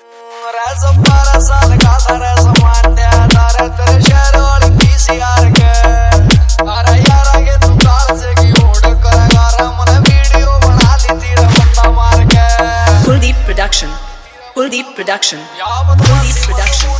12 साल का था समान तेरे शहर वाली पीसीआर के अरे यार आगे तू काल से की ओढ़ करेगा रे मैंने वीडियो बना ली तेरा बंदा मार के Kuldeep Production Kuldeep Production Kuldeep Production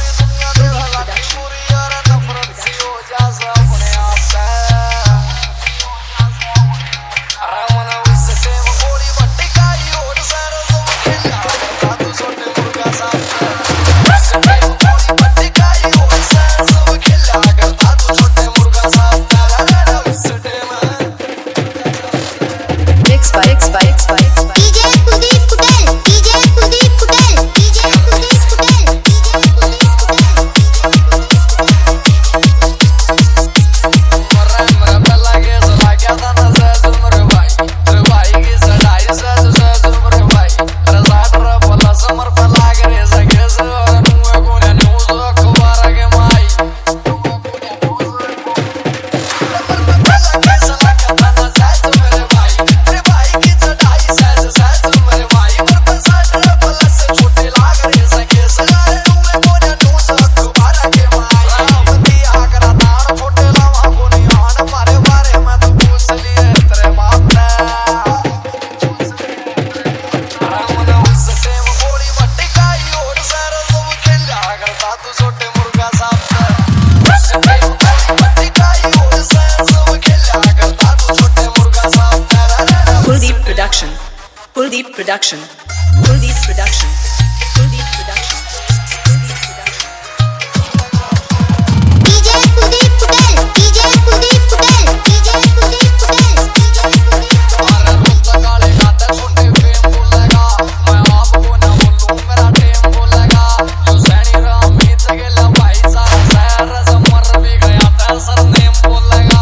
Kuldeep Production Kuldeep Production Kuldeep Production DJ Kuldeep Kutel DJ Kuldeep Kutel DJ Kuldeep Kutel अरे रुक काले गाते सुनते फेम बोलेगा मैं आपको ना बोलूं मेरा टेम बोलेगा जो सैनी राम ही तगेला भाई सारा शहर से मर भी गया था सरनेम बोलेगा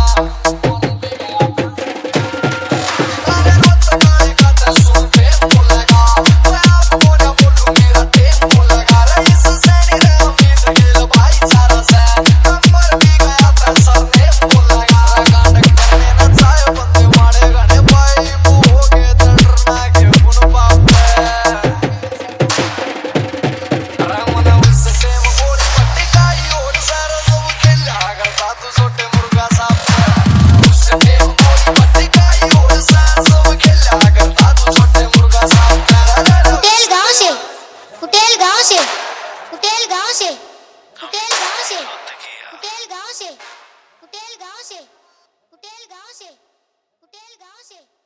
कुटेल गांव से